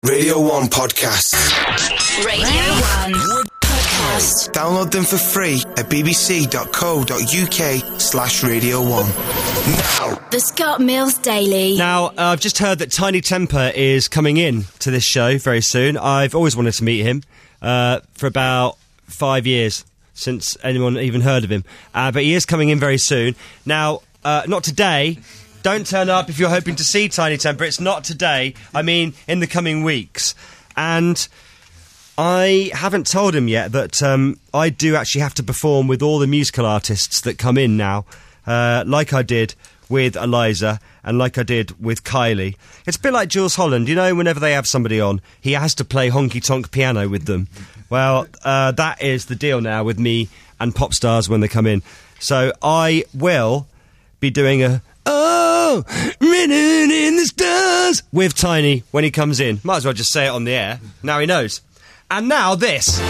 Radio 1 Podcasts. Radio 1 Podcast. Download them for free at bbc.co.uk/Radio 1. Now. The Scott Mills Daily. Now, I've just heard that Tiny Temper is coming in to this show very soon. I've always wanted to meet him for about 5 years, since anyone even heard of him. But he is coming in very soon. Now, not today. Don't turn up if you're hoping to see Tiny Temper. It's not today. I mean, in the coming weeks. And I haven't told him yet that I do actually have to perform with all the musical artists that come in now, like I did with Eliza and like I did with Kylie. It's a bit like Jules Holland. You know, whenever they have somebody on, he has to play honky-tonk piano with them. Well, that is the deal now with me and pop stars when they come in. So I will be doing a "Oh, written in the stars" with Tiny when he comes in. Might as well just say it on the air. Now he knows. And now this.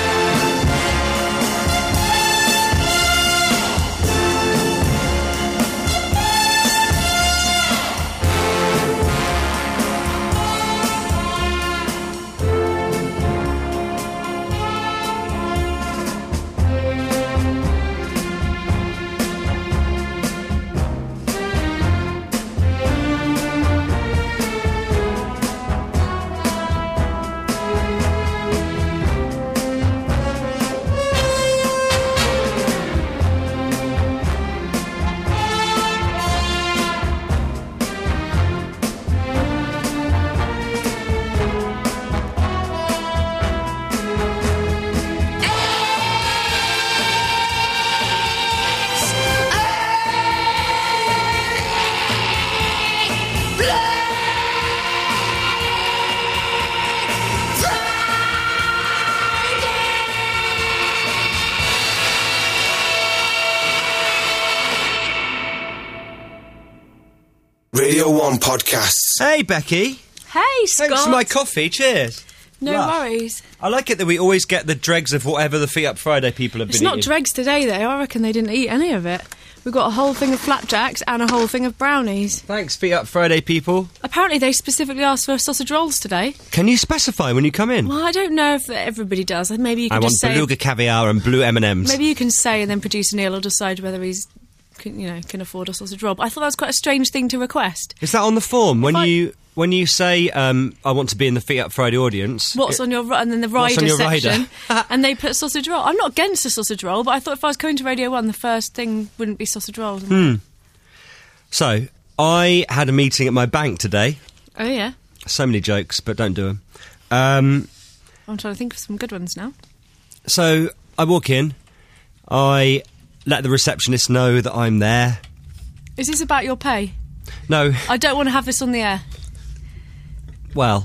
Radio 1 Podcasts. Hey, Becky. Hey, Scott. Thanks for my coffee. Cheers. No worries. I like it that we always get the dregs of whatever the Feet Up Friday people have been It's not eating. dregs today, though. I reckon they didn't eat any of it. We've got a whole thing of flapjacks and a whole thing of brownies. Thanks, Feet Up Friday people. Apparently they specifically asked for sausage rolls today. Can you specify when you come in? Well, I don't know if everybody does. Maybe you can I want just say... beluga caviar and blue M&Ms. Maybe you can say and then producer Neil will decide whether he's... can afford a sausage roll. But I thought that was quite a strange thing to request. Is that on the form? When you say, I want to be in the Feet Up Friday audience... On your... And then the rider section. And they put sausage roll. I'm not against a sausage roll, but I thought if I was going to Radio 1, the first thing wouldn't be sausage rolls. So, I had a meeting at my bank today. Oh, yeah. So many jokes, but don't do them. I'm trying to think of some good ones now. So, I walk in. I let the receptionist know that I'm there. Is this about your pay? No. I don't want to have this on the air. Well...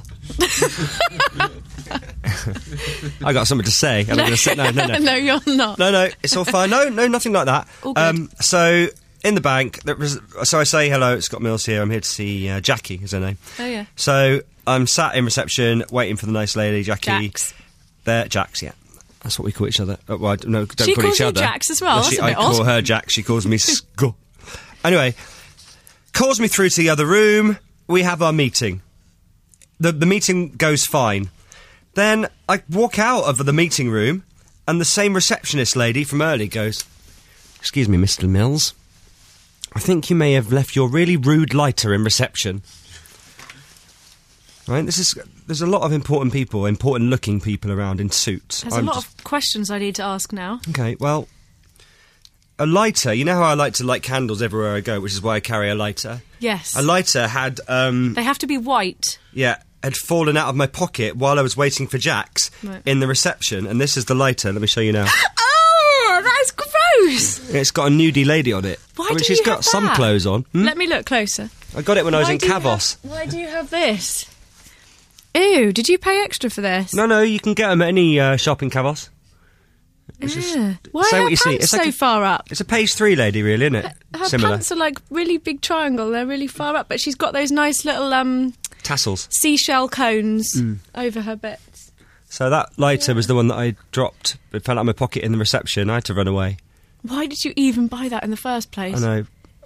I got something to say. And I'm going to say no. No, you're not. No, it's all fine. No, nothing like that. All good. So, in the bank, so I say, hello, it's Scott Mills here. I'm here to see Jackie, is her name. Oh, yeah. So, I'm sat in reception, waiting for the nice lady, Jackie. Jax. There, Jax, yeah. That's what we call each other. Well, no, don't She call calls each you other. Jax as well, that's a I bit call odd. her Jax, she calls me Scott. Anyway, calls me through to the other room. We have our meeting. The meeting goes fine. Then I walk out of the meeting room, and the same receptionist lady from early goes, "Excuse me, Mr. Mills. I think you may have left your really rude lighter in reception." Right, there's a lot of important people, important-looking people around in suits. There's a lot of questions I need to ask now. Okay, well, a lighter, you know how I like to light candles everywhere I go, which is why I carry a lighter? Yes. A lighter had... They have to be white. Yeah, had fallen out of my pocket while I was waiting for Jax in the reception, and this is the lighter. Let me show you now. Oh, that's gross! It's got a nudie lady on it. Why do she's you got have some that? clothes on. Let me look closer. I got it when I was in do you Cavos. Why do you have this? Ew, did you pay extra for this? No, you can get them at any shop in Cavos. Why say are what her you see. pants It's like so far up? It's a page 3 lady, really, isn't it? Her Similar. pants are like really big triangle. They're really far up, but she's got those nice little Tassels. seashell cones over her bits. So that lighter was the one that I dropped. It fell out of my pocket in the reception. I had to run away. Why did you even buy that in the first place? I know.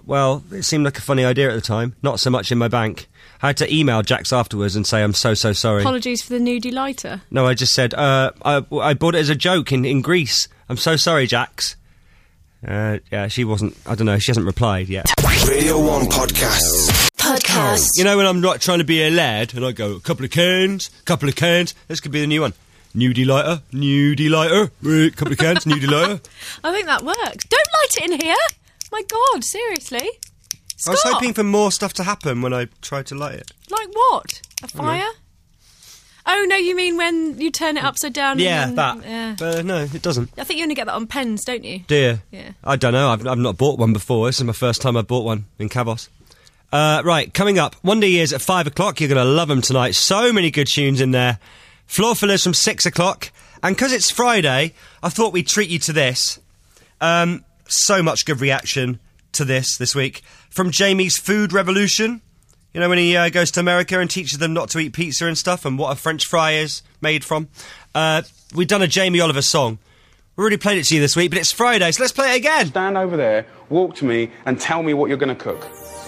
Well, it seemed like a funny idea at the time. Not so much in my bank. I had to email Jax afterwards and say I'm so sorry. Apologies for the nudie lighter. No, I just said, I bought it as a joke in Greece. I'm so sorry, Jax. Yeah, she wasn't... I don't know, she hasn't replied yet. Radio 1 Podcasts. You know when I'm not trying to be a lad and I go, couple of cans. This could be the new one. Nudie lighter, couple of cans, nudie lighter. I think that works. Don't light it in here! My God, seriously? Scott. I was hoping for more stuff to happen when I tried to light it. Like what? A fire? Oh, no, you mean when you turn it upside down? Yeah, and that. Yeah. No, it doesn't. I think you only get that on pens, don't you? Do you? Yeah. I don't know. I've not bought one before. This is my first time I bought one in Kavos. Right, coming up, Wonder Years at 5 o'clock. You're going to love them tonight. So many good tunes in there. Floor Fillers from 6 o'clock. And because it's Friday, I thought we'd treat you to this. So much good reaction to this week. From Jamie's Food Revolution. You know, when he goes to America and teaches them not to eat pizza and stuff and what a French fry is made from. We've done a Jamie Oliver song. We already played it to you this week, but it's Friday, so let's play it again. Stand over there, walk to me, and tell me what you're going to cook.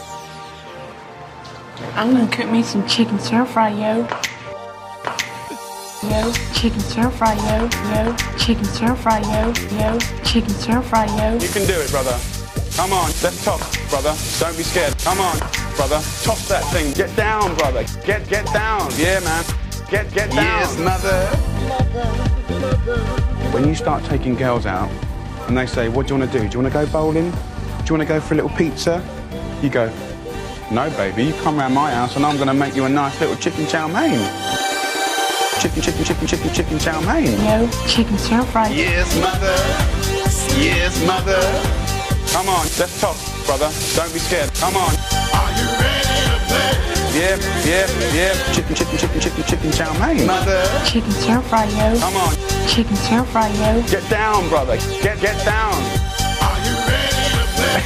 I'm going to cook me some chicken stir-fry, yo. Yo, chicken stir-fry, yo. Chicken stir-fry, yo. Chicken stir-fry, yo. You can do it, brother. Come on, let's top, brother. Don't be scared. Come on, brother. Top that thing. Get down, brother. Get down. Yeah, man. Get down. Yes, mother. When you start taking girls out and they say, what do you want to do? Do you want to go bowling? Do you want to go for a little pizza? You go, no, baby. You come round my house and I'm going to make you a nice little chicken chow mein. Chicken chow mein. Yo, chicken stir-fry. Yes, mother. Yes, mother. Come on, let's talk, brother. Don't be scared. Come on. Are you ready to play? Yeah. Chicken chow mein. Mother. Chicken stir-fry, yo. Come on. Chicken stir-fry, yo. Get down, brother. Get down. Are you ready to play?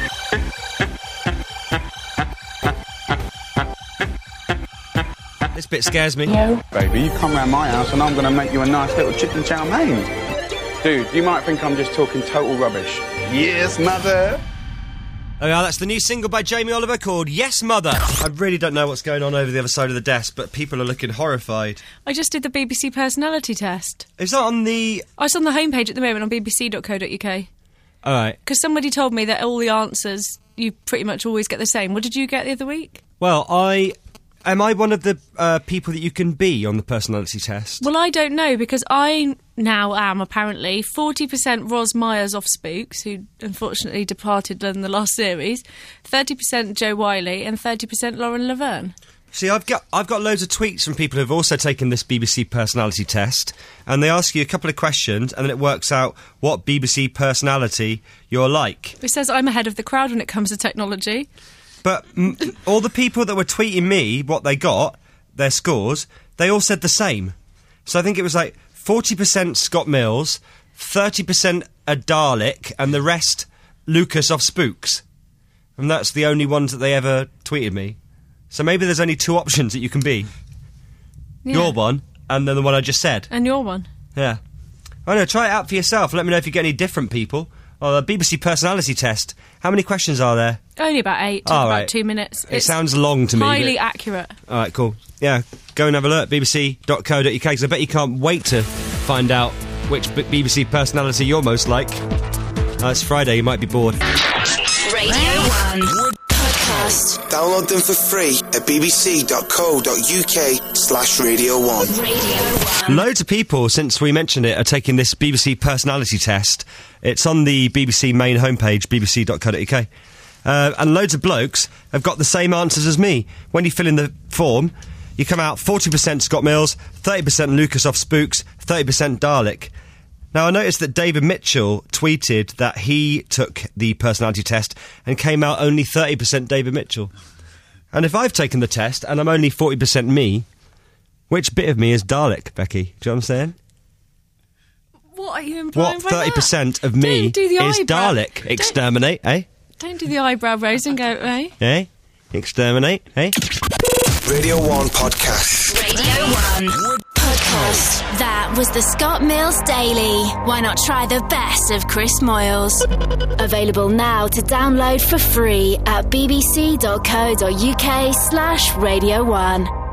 This bit scares me. Yo. Baby, you come round my house and I'm going to make you a nice little chicken chow mein. Dude, you might think I'm just talking total rubbish. Yes, mother. Oh yeah, that's the new single by Jamie Oliver called Yes, Mother. I really don't know what's going on over the other side of the desk, but people are looking horrified. I just did the BBC personality test. Is that on the... Oh, it's on the homepage at the moment on bbc.co.uk. All right. Because somebody told me that all the answers, you pretty much always get the same. What did you get the other week? Well, Am I one of the people that you can be on the personality test? Well, I don't know, because I now am, apparently, 40% Ros Myers off Spooks, who unfortunately departed in the last series, 30% Joe Wiley, and 30% Lauren Laverne. See, I've got loads of tweets from people who've also taken this BBC personality test, and they ask you a couple of questions, and then it works out what BBC personality you're like. It says I'm ahead of the crowd when it comes to technology. But all the people that were tweeting me what they got, their scores, they all said the same. So I think it was like 40% Scott Mills, 30% a Dalek, and the rest Lucas off Spooks. And that's the only ones that they ever tweeted me. So maybe there's only two options that you can be. Yeah. Your one, and then the one I just said. And your one. Yeah. I know, try it out for yourself. Let me know if you get any different people. Oh, the BBC personality test. How many questions are there? Only about 8. Took about 2 minutes. It sounds long to me. Highly accurate. All right, cool. Yeah, go and have a look. bbc.co.uk, because I bet you can't wait to find out which BBC personality you're most like. It's Friday, you might be bored. Radio 1 Podcast. Download them for free at bbc.co.uk/Radio1. Radio 1. Loads of people, since we mentioned it, are taking this BBC personality test. It's on the BBC main homepage, bbc.co.uk. And loads of blokes have got the same answers as me. When you fill in the form, you come out 40% Scott Mills, 30% Lucas off Spooks, 30% Dalek. Now, I noticed that David Mitchell tweeted that he took the personality test and came out only 30% David Mitchell. And if I've taken the test and I'm only 40% me, which bit of me is Dalek, Becky? Do you know what I'm saying? What are you implying What by 30% of me Don't do the is eyebrow. Dalek? Exterminate, eh? Don't do the eyebrow raise and go, eh? Eh? Exterminate, eh? Radio 1 Podcast. Radio 1 Podcast. Podcast. That was the Scott Mills Daily. Why not try the best of Chris Moyles? Available now to download for free at bbc.co.uk/Radio 1.